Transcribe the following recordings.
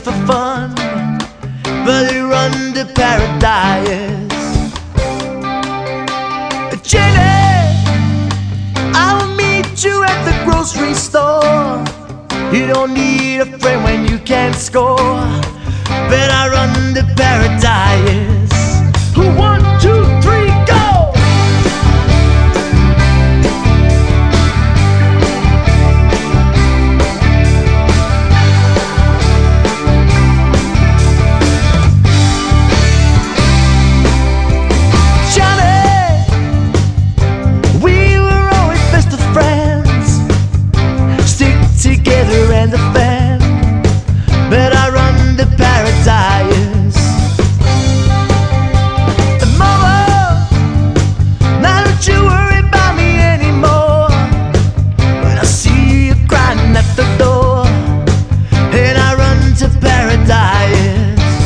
just for fun, but they run to paradise. Jenny, I will meet you at the grocery store. You don't need a friend when you can't score, but I run to paradise. 1, 2, 3, go! Together and the fan, but I run to paradise. And mama, now don't you worry about me anymore. When I see you crying at the door, and I run to paradise.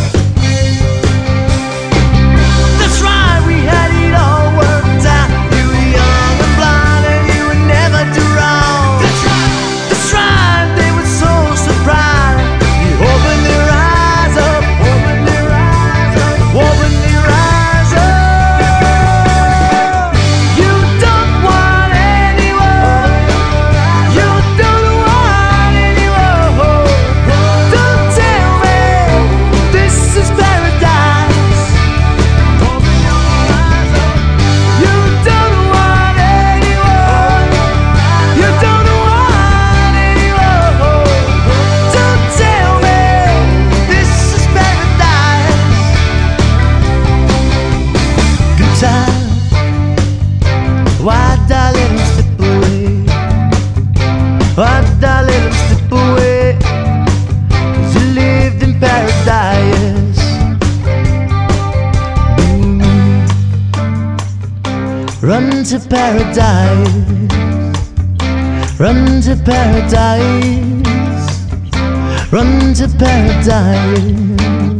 That's right, we had it all worked out. You were young and blind and you would never do wrong. That's right, that's right. Why darling slip away? Why darling slip away? 'Cause you lived in paradise. Run to paradise. Run to paradise. Run to paradise.